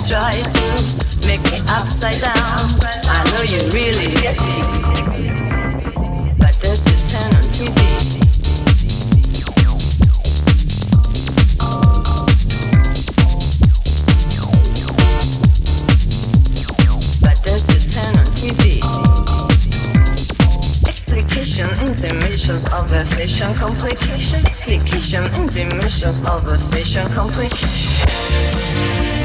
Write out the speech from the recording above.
try to make me upside down. I know you really get me, but does it turn on TV? But does it turn on TV? Explication, intermissions of a fashion complication. Explication, intermissions of a fashion complication.